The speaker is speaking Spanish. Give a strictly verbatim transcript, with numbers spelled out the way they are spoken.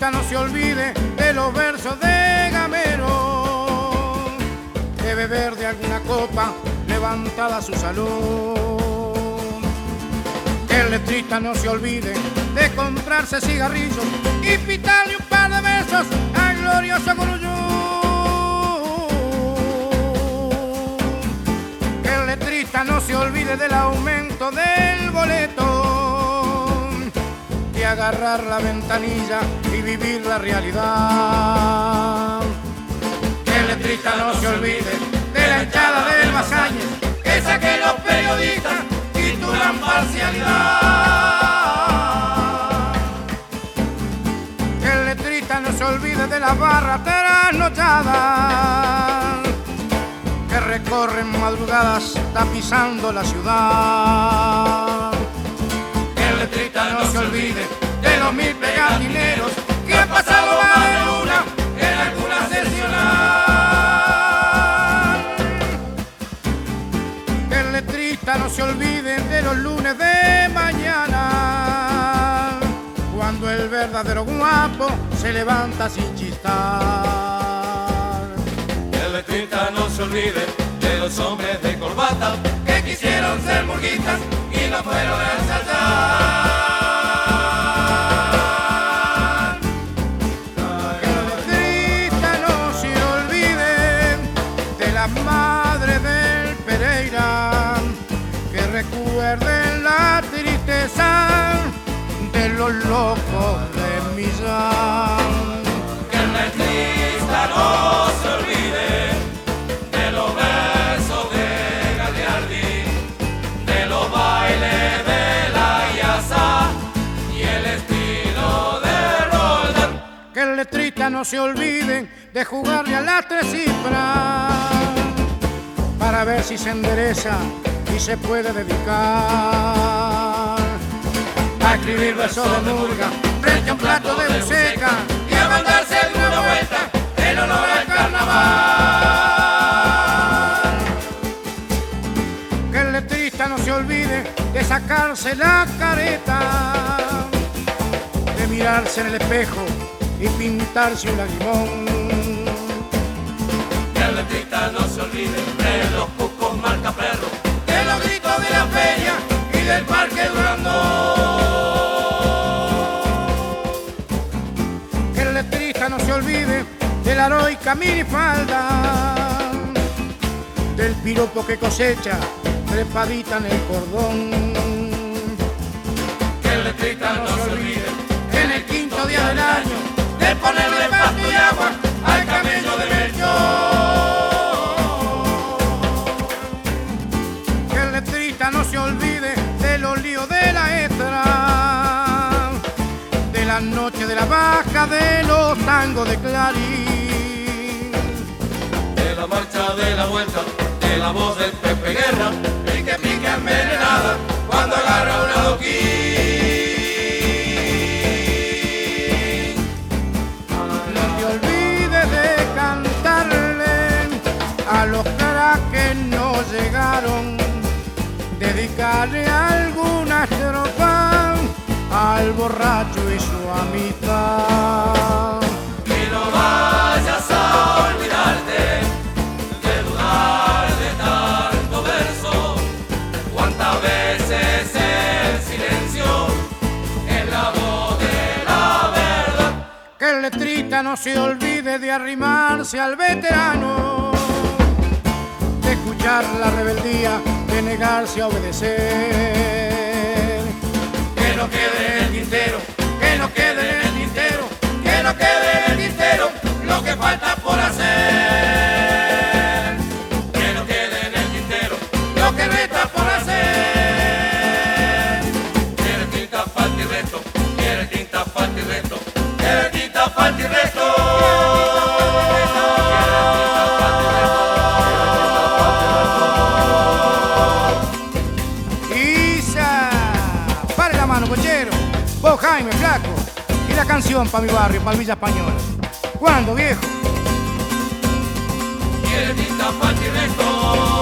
letrista no se olvide de los versos de Gamero, de beber de alguna copa levantada su salud. Que el letrista no se olvide de comprarse cigarrillos y pitarle un par de besos al glorioso Guruyú. Que el letrista no se olvide del aumento del boleto, de agarrar la ventanilla y vivir la realidad. Que el letrista no se olvide de la hinchada del Masañez, esa que los periodistas titulan parcialidad. Que el letrista no se olvide de las barras trasnochadas que recorren madrugadas tapizando la ciudad. Que el letrista no se olvide de los mil pegatineros que han pasado más de una en alguna sesional. Que el letrista no se olvide de los lunes de mañana, cuando el verdadero guapo se levanta sin chistar. Que el letrista no se olvide de los hombres de corbata que quisieron ser murguitas y no fueron a ensayar. Que el letrista no se olvide de las madres del Pereira, que recuerden la tristeza de los locos de Millán. Que el letrista no se olvide de los versos de Gagliardi, de los bailes de la Iasa y el estilo de Roldán. Que el letrista no se olvide de jugarle a las tres cifras para ver si se endereza y se puede dedicar a escribir versos de murga frente a un plato de buceca y a mandarse de una vuelta en honor al carnaval. Que el letrista no se olvide de sacarse la careta, de mirarse en el espejo y pintarse un lagrimón. Que el letrista no se olvide de los cucos marca perro, De los gritos de la feria y del parque Durandón. Que el letrista no se olvide de la heroica minifalda, del piropo que cosecha trepadita en el cordón. que el letrista no se olvide Que en el quinto día del año de ponerle pasto y agua al camello de Melchor. Que el letrista no se olvide de los líos de la extra, de las noches de la baja, de los tangos de Clarín, de la marcha de la vuelta, de la voz del Pepe Guerra, y que pica envenenada cuando agarra un adoquín. No te olvides de cantarle a los cracks que no llegaron, dedicarle alguna estrofa al borracho y su amistad. Y no vayas a olvidarte de dudar de tanto verso. Cuántas veces el silencio es la voz de la verdad. Que el letrista no se olvide de arrimarse al veterano, de escuchar la rebeldía, de negarse a obedecer. Que no quede en el tintero, que no quede en el tintero, que no quede en el tintero lo que falta por hacer. Que no quede en el tintero lo que resta por hacer. Quiere tinta, falta y resto, quiere tinta, falta y resto, quiere tinta, falta y resto. Isa, pare la mano, cochero. Vos, Jaime, flaco. Y la canción pa' mi barrio, pa' Villa Española. ¿Cuándo, viejo? Quiere tinta, falta y resto.